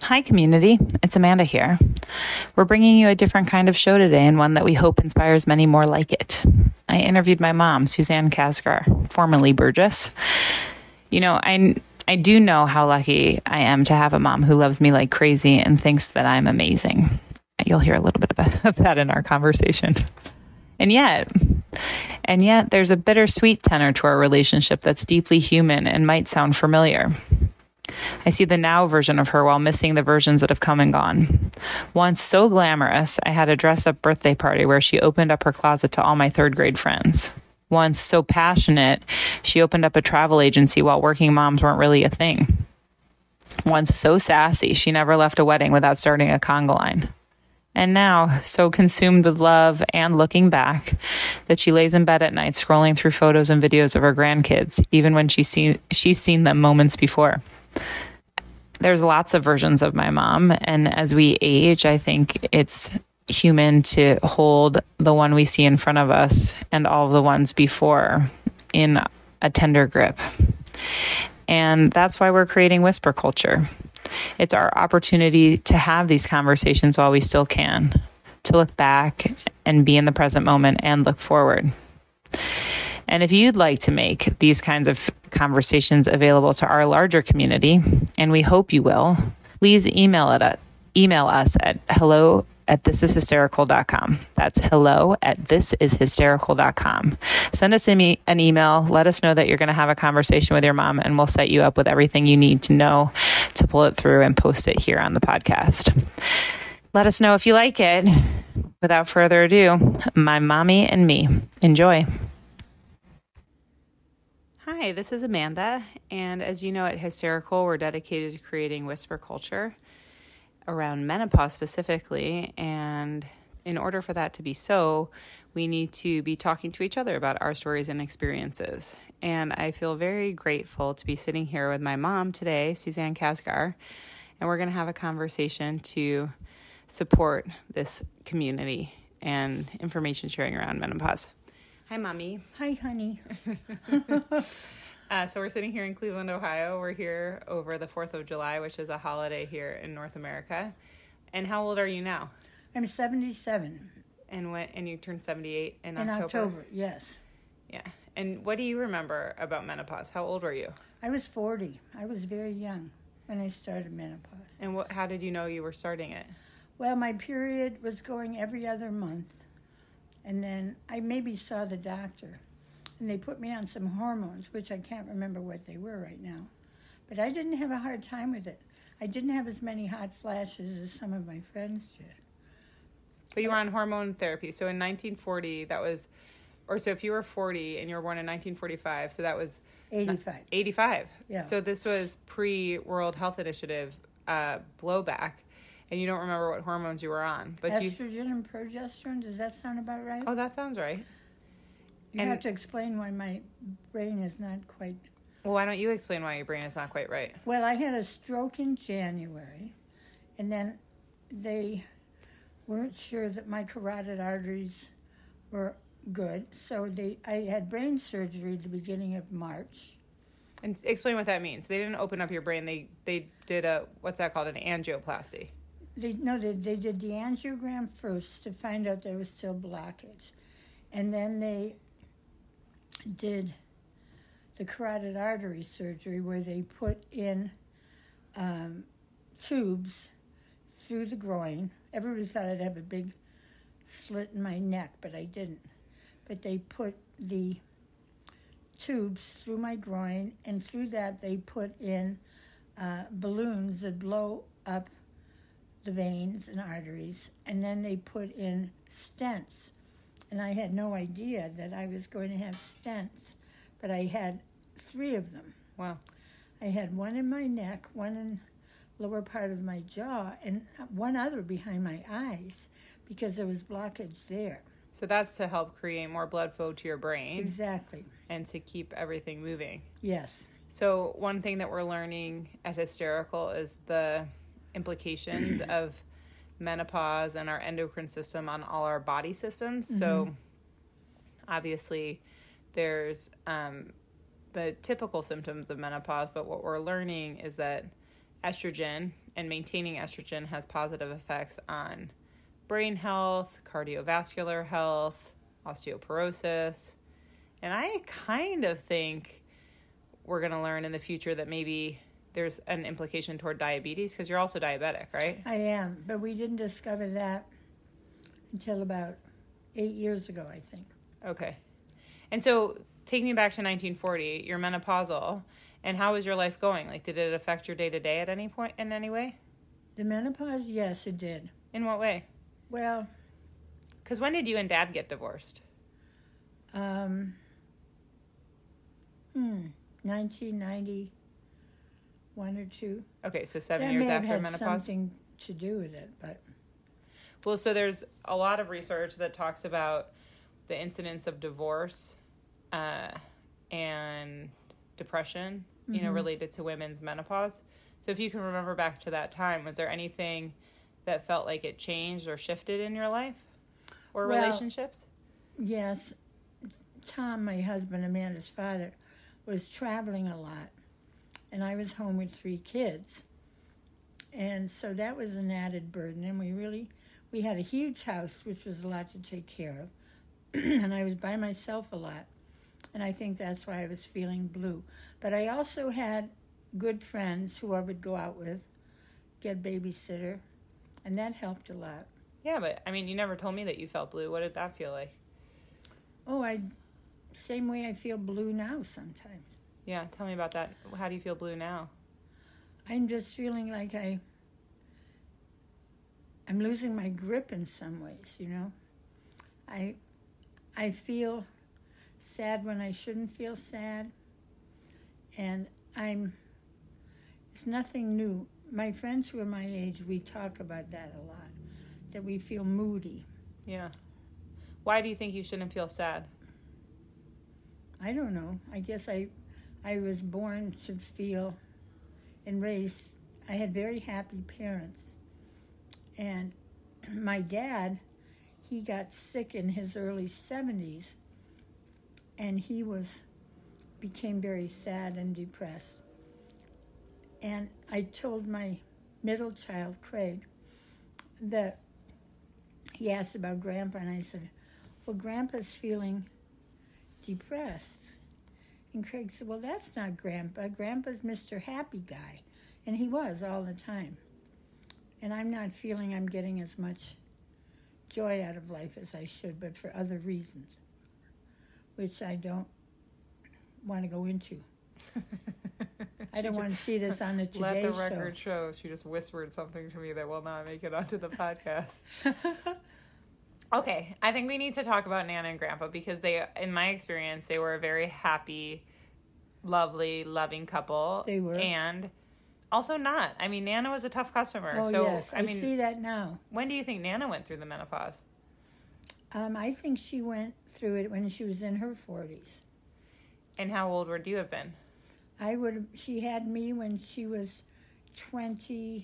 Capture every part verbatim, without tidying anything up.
Hi, community. It's Amanda here. We're bringing you a different kind of show today, and one that we hope inspires many more like it. I interviewed my mom, Suzanne Kaskar, formerly Burgess. You know, I, I do know how lucky I am to have a mom who loves me like crazy and thinks that I'm amazing. You'll hear a little bit of that in our conversation. And yet, and yet there's a bittersweet tenor to our relationship that's deeply human and might sound familiar. I see the now version of her while missing the versions that have come and gone. Once so glamorous, I had a dress-up birthday party where she opened up her closet to all my third grade friends. Once so passionate, she opened up a travel agency while working moms weren't really a thing. Once so sassy, she never left a wedding without starting a conga line. And now, so consumed with love and looking back, that she lays in bed at night scrolling through photos and videos of her grandkids, even when she's seen, she's seen them moments before. There's lots of versions of my mom, and as we age, I think it's human to hold the one we see in front of us and all of the ones before in a tender grip. And that's why we're creating Whisper Culture. It's our opportunity to have these conversations while we still can, to look back and be in the present moment and look forward. And if you'd like to make these kinds of conversations available to our larger community, and we hope you will, please email it at, email us at hello at this is hysterical dot com. That's hello at this is hysterical dot com. Send us an, e- an email. Let us know that you're going to have a conversation with your mom, and we'll set you up with everything you need to know to pull it through and post it here on the podcast. Let us know if you like it. Without further ado, my mommy and me. Enjoy. Hi, this is Amanda, and as you know, at Hysterical, we're dedicated to creating whisper culture around menopause specifically, and in order for that to be so, we need to be talking to each other about our stories and experiences. And I feel very grateful to be sitting here with my mom today, Suzanne Kaskar, and we're going to have a conversation to support this community and information sharing around menopause. Hi, Mommy. Hi, honey. uh, so we're sitting here in Cleveland, Ohio. We're here over the fourth of July, which is a holiday here in North America. And how old are you now? I'm seventy-seven. And when and you turned seventy-eight in, in October? In October, yes. Yeah. And what do you remember about menopause? How old were you? I was forty. I was very young when I started menopause. And what? How did you know you were starting it? Well, my period was going every other month. And then I maybe saw the doctor, and they put me on some hormones, which I can't remember what they were right now. But I didn't have a hard time with it. I didn't have as many hot flashes as some of my friends did. But you were on hormone therapy. So in nineteen forty, that was, or so if you were forty and you were born in nineteen forty-five, so that was eighty-five. eighty-five. Yeah. So this was pre-World Health Initiative uh, blowback. And you don't remember what hormones you were on. But Estrogen you... and progesterone, does that sound about right? Oh, that sounds right. You and... have to explain why my brain is not quite... Well, why don't you explain why your brain is not quite right? Well, I had a stroke in January, and then they weren't sure that my carotid arteries were good, so they I had brain surgery at the beginning of March. And explain what that means. They didn't open up your brain. They, they did a, what's that called, an angioplasty. They, no, they, they did the angiogram first to find out there was still blockage. And then they did the carotid artery surgery where they put in um, tubes through the groin. Everybody thought I'd have a big slit in my neck, but I didn't. But they put the tubes through my groin, and through that they put in uh, balloons that blow up the veins and arteries, and then they put in stents. And I had no idea that I was going to have stents, but I had three of them. Wow. I had one in my neck, one in the lower part of my jaw, and one other behind my eyes, because there was blockage there. So that's to help create more blood flow to your brain. Exactly. And to keep everything moving. Yes. So one thing that we're learning at Hysterical is the implications of menopause and our endocrine system on all our body systems. Mm-hmm. So obviously there's um, the typical symptoms of menopause, but what we're learning is that estrogen and maintaining estrogen has positive effects on brain health, cardiovascular health, osteoporosis. And I kind of think we're going to learn in the future that maybe there's an implication toward diabetes, because you're also diabetic, right? I am, but we didn't discover that until about eight years ago, I think. Okay. And so take me back to nineteen forty, you're menopausal, and how was your life going? Like, did it affect your day-to-day at any point in any way? The menopause, yes, it did. In what way? Well... Because when did you and Dad get divorced? Um, hmm, nineteen ninety-one or two. Okay, so seven that years may after have had menopause? something to do with it, but... Well, so there's a lot of research that talks about the incidence of divorce uh, and depression, you mm-hmm. know, related to women's menopause. So if you can remember back to that time, was there anything that felt like it changed or shifted in your life or well, relationships? Yes. Tom, my husband, Amanda's father, was traveling a lot, and I was home with three kids. And so that was an added burden, and we really... We had a huge house, which was a lot to take care of, and I was by myself a lot, and I think that's why I was feeling blue. But I also had good friends who I would go out with, get babysitter, and that helped a lot. Yeah, but, I mean, you never told me that you felt blue. What did that feel like? Oh, I, same way I feel blue now sometimes. Yeah, tell me about that. How do you feel blue now? I'm just feeling like I... I'm losing my grip in some ways, you know. I I feel sad when I shouldn't feel sad. And I'm, it's nothing new. My friends who are my age, we talk about that a lot, that we feel moody. Yeah. Why do you think you shouldn't feel sad? I don't know. I guess I, I was born to feel and raised, I had very happy parents. And my dad, he got sick in his early seventies, and he was became very sad and depressed. And I told my middle child, Craig, that he asked about Grandpa, and I said, well, Grandpa's feeling depressed. And Craig said, well, that's not Grandpa. Grandpa's Mister Happy Guy. And he was all the time. And I'm not feeling I'm getting as much joy out of life as I should, but for other reasons, which I don't want to go into. I don't want to see this on the Today Show. Let the record show. She just whispered something to me that will not make it onto the podcast. Okay, I think we need to talk about Nana and Grandpa, because they, in my experience, they were a very happy, lovely, loving couple. They were. And... also not. I mean, Nana was a tough customer. Oh, so, yes. I, I mean, see that now. When do you think Nana went through the menopause? Um, I think she went through it when she was in her forties. And how old would you have been? I would. She had me when she was twenty-three.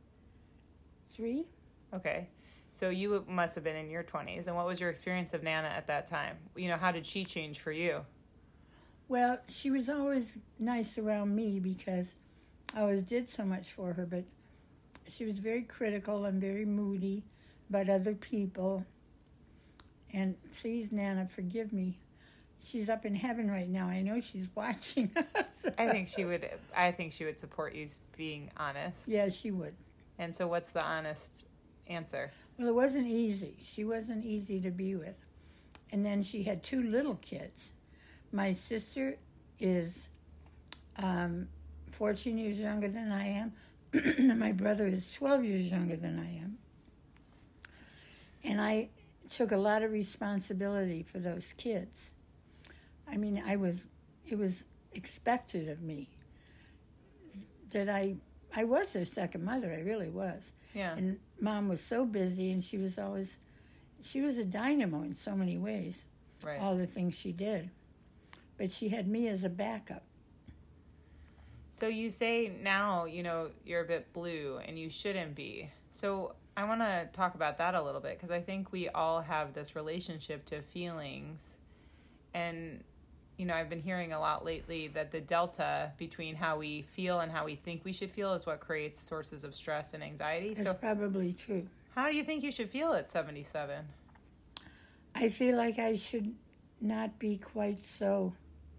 Okay. So you must have been in your twenties. And what was your experience of Nana at that time? You know, how did she change for you? Well, she was always nice around me because I always did so much for her, but she was very critical and very moody about other people. And please, Nana, forgive me. She's up in heaven right now. I know she's watching us. I think she would. I think she would support you being honest. Yeah, she would. And so, what's the honest answer? Well, it wasn't easy. She wasn't easy to be with. And then she had two little kids. My sister is um, fourteen years younger than I am. And my brother is twelve years younger than I am. And I took a lot of responsibility for those kids. I mean, I was, it was expected of me that I, I was their second mother. I really was. Yeah. And Mom was so busy, and she was always, she was a dynamo in so many ways. Right. All the things she did. But she had me as a backup. So you say now, you know, you're a bit blue and you shouldn't be. So I want to talk about that a little bit, because I think we all have this relationship to feelings. And you know, I've been hearing a lot lately that the delta between how we feel and how we think we should feel is what creates sources of stress and anxiety. That's so probably true. How do you think you should feel at seventy-seven? I feel like I should not be quite so...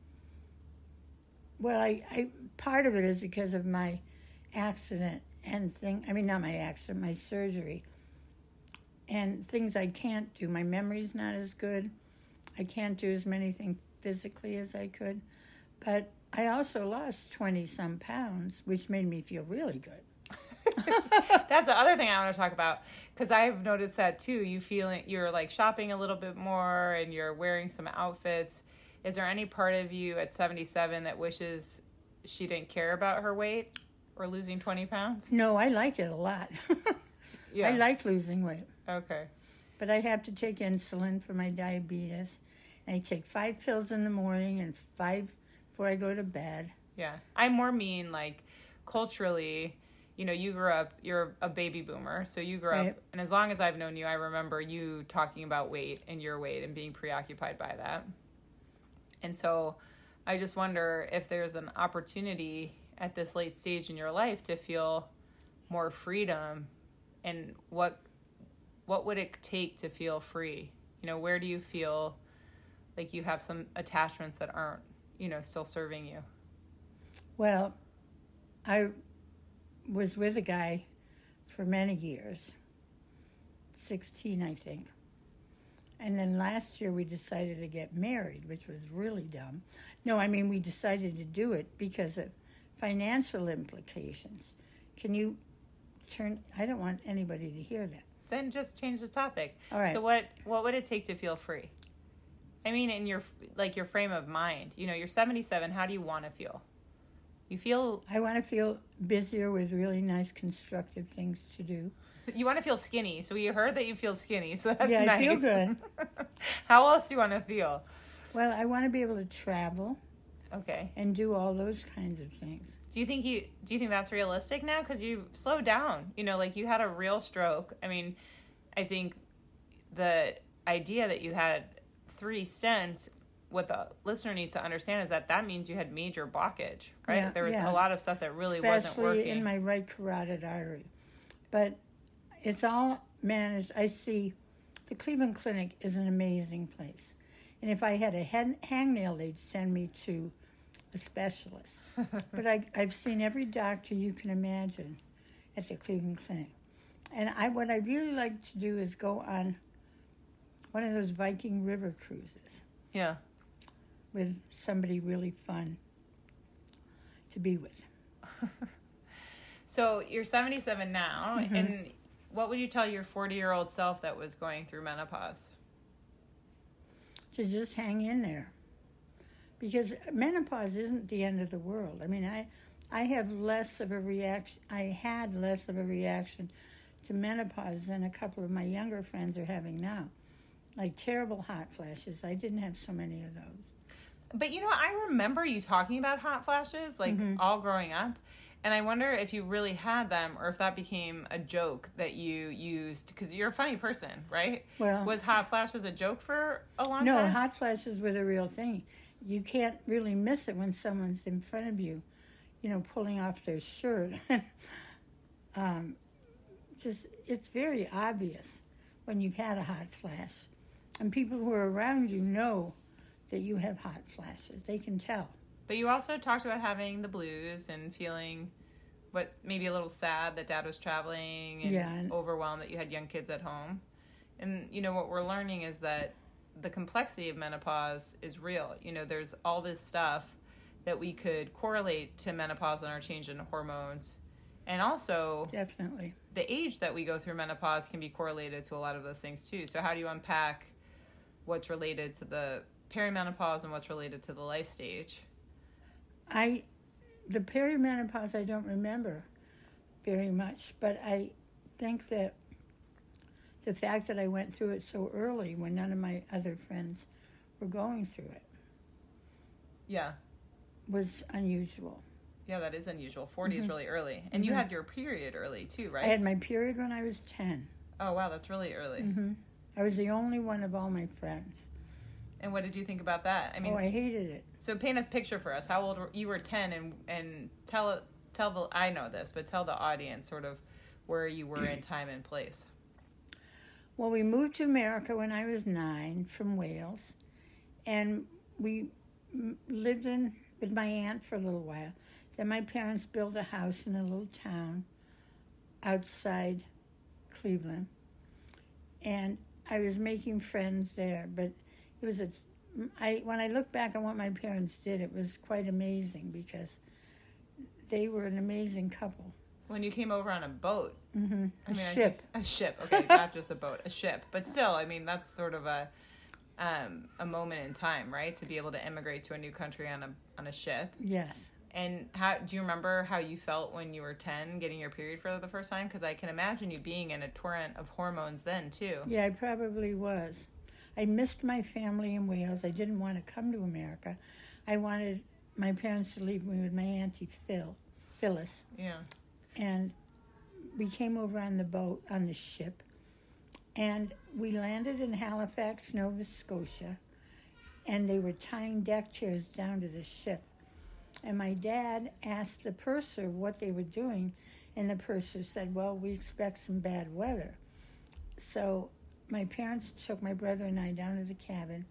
Well, I, I part of it is because of my accident and thing. I mean, not my accident, my surgery. And things I can't do. My memory's not as good. I can't do as many things physically as I could. But I also lost twenty-some pounds, which made me feel really good. That's the other thing I want to talk about, because I've noticed that too. You feel you're like shopping a little bit more and you're wearing some outfits. Is there any part of you at seventy-seven that wishes she didn't care about her weight or losing twenty pounds? No, I like it a lot. Yeah. I like losing weight. Okay. But I have to take insulin for my diabetes. And I take five pills in the morning and five before I go to bed. Yeah. I more mean like culturally, you know, you grew up, you're a baby boomer, so you grew Right. up, and as long as I've known you, I remember you talking about weight and your weight and being preoccupied by that. And so I just wonder if there's an opportunity at this late stage in your life to feel more freedom, and what what would it take to feel free? You know, where do you feel like you have some attachments that aren't, you know, still serving you? Well, I was with a guy for many years, sixteen, I think. And then last year we decided to get married, which was really dumb. No, I mean, we decided to do it because of financial implications. Can you turn... I don't want anybody to hear that. Then just change the topic. All right. So what what would it take to feel free? I mean, in your like your frame of mind. You know, you're seventy-seven. How do you want to feel? You feel... I want to feel busier with really nice, constructive things to do. You want to feel skinny. So we heard that you feel skinny. So that's yeah, nice. I feel good. How else do you want to feel? Well, I want to be able to travel. Okay. And do all those kinds of things. Do you think you do you think that's realistic now? Because you slowed down. You know, like you had a real stroke. I mean, I think the idea that you had three stents, what the listener needs to understand is that that means you had major blockage, right? Yeah, there was yeah. a lot of stuff that really Especially wasn't working. in my right carotid artery. But it's all managed. I see the Cleveland Clinic is an amazing place. And if I had a head, hangnail, they'd send me to a specialist. But I, I've seen every doctor you can imagine at the Cleveland Clinic. And I, what I really like to do is go on one of those Viking River cruises. Yeah. With somebody really fun to be with. So you're seventy-seven now, Mm-hmm. and what would you tell your forty-year-old self that was going through menopause? To just hang in there. Because menopause isn't the end of the world. I mean, I I have less of a reaction, I had less of a reaction to menopause than a couple of my younger friends are having now. Like terrible hot flashes. I didn't have so many of those. But, you know, I remember you talking about hot flashes, like, Mm-hmm. all growing up. And I wonder if you really had them or if that became a joke that you used. Because you're a funny person, right? Well, was hot flashes a joke for a long no, time? No, hot flashes were the real thing. You can't really miss it when someone's in front of you, you know, pulling off their shirt. um, just, it's very obvious when you've had a hot flash. And people who are around you know that you have hot flashes. They can tell. But you also talked about having the blues and feeling what maybe a little sad that Dad was traveling and, Yeah, and overwhelmed that you had young kids at home. And, you know, what we're learning is that the complexity of menopause is real. You know, there's all this stuff that we could correlate to menopause and our change in hormones. And also, definitely, the age that we go through menopause can be correlated to a lot of those things too. So how do you unpack what's related to the perimenopause and what's related to the life stage? I, the perimenopause, I don't remember very much, but I think that the fact that I went through it so early when none of my other friends were going through it, yeah, was unusual. Yeah, that is unusual. forty Mm-hmm. is really early. And Mm-hmm. you had your period early too, right? I had my period when I was ten. Oh, wow, that's really early. Mm-hmm. I was the only one of all my friends. And what did you think about that? I mean, oh, I hated it. So paint a picture for us. How old were you? Were ten, and and tell tell the I know this, but tell the audience sort of where you were in time and place. Well, we moved to America when I was nine from Wales, and we lived in with my aunt for a little while. Then my parents built a house in a little town outside Cleveland, and I was making friends there. But it was a, I when I look back on what my parents did, it was quite amazing because they were an amazing couple. When you came over on a boat. Mm-hmm. I mean, a ship. I, a ship, okay, not just a boat, a ship. But still, I mean, that's sort of a um, a moment in time, right? To be able to immigrate to a new country on a on a ship. Yes. And how do you remember how you felt when you were ten, getting your period for the first time? Because I can imagine you being in a torrent of hormones then, too. Yeah, I probably was. I missed my family in Wales. I didn't want to come to America. I wanted my parents to leave me with my auntie Phil, Phyllis. Yeah. And we came over on the boat, on the ship, and we landed in Halifax, Nova Scotia, and they were tying deck chairs down to the ship. And my dad asked the purser what they were doing, and the purser said, well, we expect some bad weather. So my parents took my brother and I down to the cabin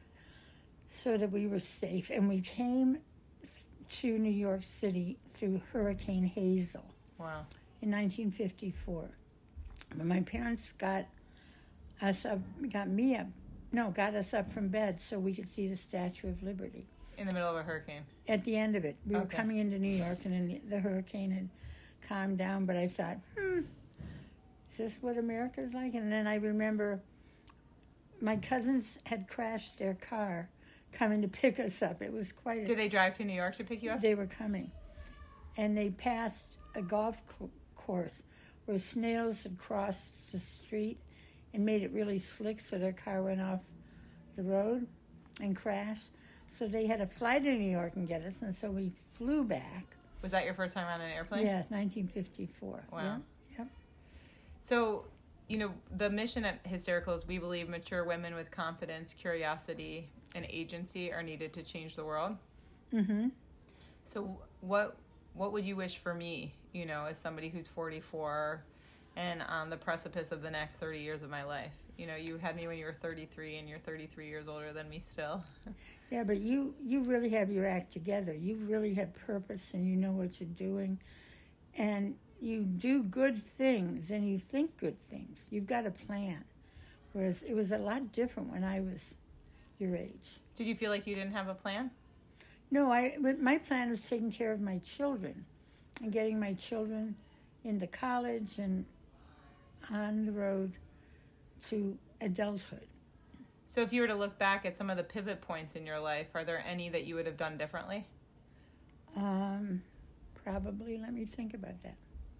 so that we were safe, and we came to New York City through Hurricane Hazel. Wow. In nineteen fifty-four. But my parents got us up, got me up, no, got us up from bed so we could see the Statue of Liberty. In the middle of a hurricane? At the end of it. We okay. were coming into New York, and then the, the hurricane had calmed down, but I thought, hmm, is this what America's like? And then I remember my cousins had crashed their car coming to pick us up. It was quite a... Did they drive to New York to pick you up? They were coming. And they passed a golf cl- course where snails had crossed the street and made it really slick, so their car went off the road and crashed. So they had to fly to New York and get us, and so we flew back. Was that your first time on an airplane? Yeah, nineteen fifty-four. Wow. Yeah, yep. So, you know, the mission at Hysterical is we believe mature women with confidence, curiosity, and agency are needed to change the world. Mm-hmm. So what what would you wish for me, you know, as somebody who's forty-four and on the precipice of the next thirty years of my life? You know, you had me when you were thirty-three, and you're thirty-three years older than me still. Yeah, but you, you really have your act together. You really have purpose, and you know what you're doing. And you do good things, and you think good things. You've got a plan. Whereas it was a lot different when I was your age. Did you feel like you didn't have a plan? No, I. But my plan was taking care of my children and getting my children into college and on the road to adulthood. So if you were to look back at some of the pivot points in your life, are there any that you would have done differently? Um, probably. Let me think about that.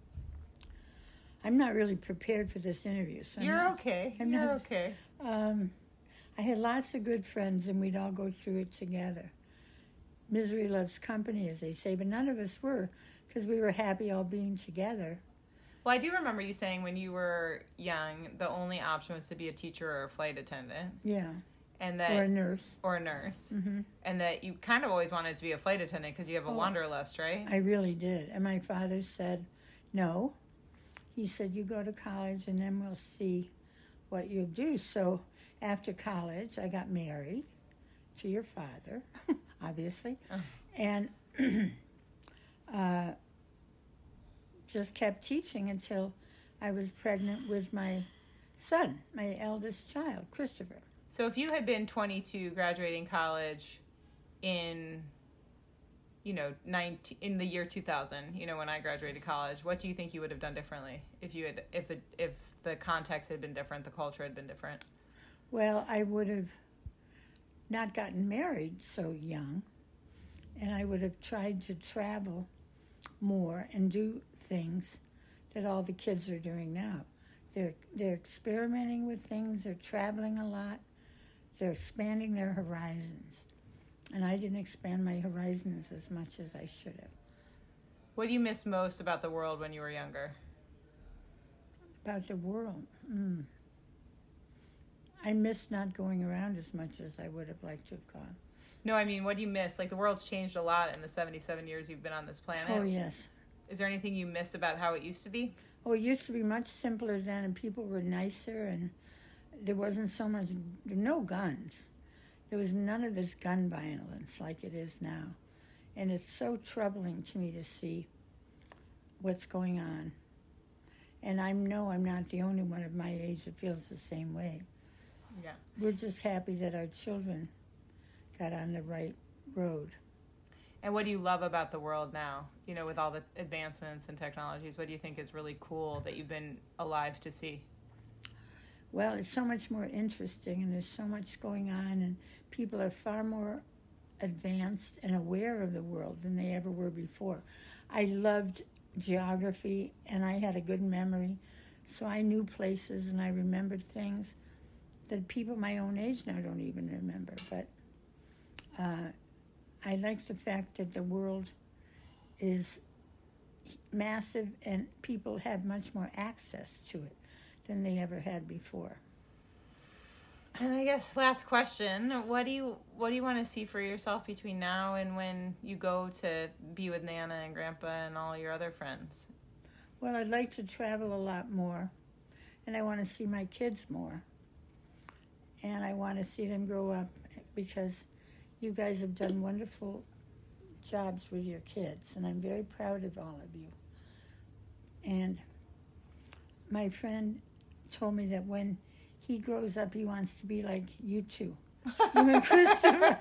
I'm not really prepared for this interview. So You're I'm not, okay. I'm You're not, okay. Um, I had lots of good friends, and we'd all go through it together. Misery loves company, as they say, but none of us were, because we were happy all being together. Well, I do remember you saying when you were young, the only option was to be a teacher or a flight attendant. Yeah. And that, or a nurse. Or a nurse. Mm-hmm. And that you kind of always wanted to be a flight attendant because you have a oh, wanderlust, right? I really did. And my father said, no. He said, you go to college and then we'll see what you'll do. So after college, I got married to your father, obviously. Oh. And uh, just kept teaching until I was pregnant with my son, my eldest child, Christopher. So if you had been twenty-two graduating college in, you know, nineteen, in the year two thousand, you know, when I graduated college, what do you think you would have done differently if you had, if the, if the context had been different, the culture had been different? Well, I would have not gotten married so young, and I would have tried to travel more and do things that all the kids are doing now. They're they're experimenting with things, they're traveling a lot, they're expanding their horizons. And I didn't expand my horizons as much as I should have. What do you miss most about the world when you were younger? About the world? Mm. I miss not going around as much as I would have liked to have gone. No, I mean, what do you miss? Like, the world's changed a lot in the seventy-seven years you've been on this planet. Oh, yes. Is there anything you miss about how it used to be? Oh, it used to be much simpler then, and people were nicer, and there wasn't so much, no guns. There was none of this gun violence like it is now. And it's so troubling to me to see what's going on. And I know I'm not the only one of my age that feels the same way. Yeah. We're just happy that our children got on the right road. And what do you love about the world now? You know, with all the advancements and technologies, what do you think is really cool that you've been alive to see? Well, it's so much more interesting, and there's so much going on, and people are far more advanced and aware of the world than they ever were before. I loved geography, and I had a good memory, so I knew places and I remembered things that people my own age now don't even remember. But uh, I like the fact that the world is massive and people have much more access to it than they ever had before. And I guess last question, what do you what do you want to see for yourself between now and when you go to be with Nana and Grandpa and all your other friends? Well, I'd like to travel a lot more, and I want to see my kids more. And I want to see them grow up, because you guys have done wonderful jobs with your kids, and I'm very proud of all of you. And my friend told me that when he grows up, he wants to be like you two, you and Christopher.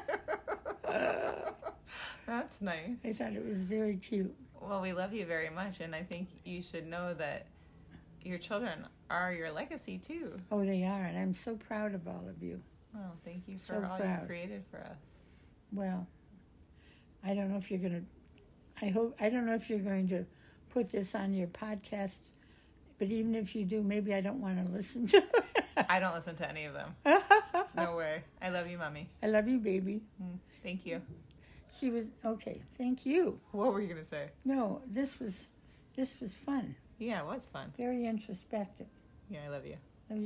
That's nice. I thought it was very cute. Well, we love you very much, and I think you should know that your children are your legacy, too. Oh, they are, and I'm so proud of all of you. Oh, thank you for So all proud. you created for us. Well, I don't know if you're going to, I hope, I don't know if you're going to put this on your podcast, but even if you do, maybe I don't want to listen to it. I don't listen to any of them. No way. I love you, Mommy. I love you, baby. Mm, thank you. She was, okay, thank you. What were you going to say? No, this was, this was fun. Yeah, it was fun. Very introspective. Yeah, I love you.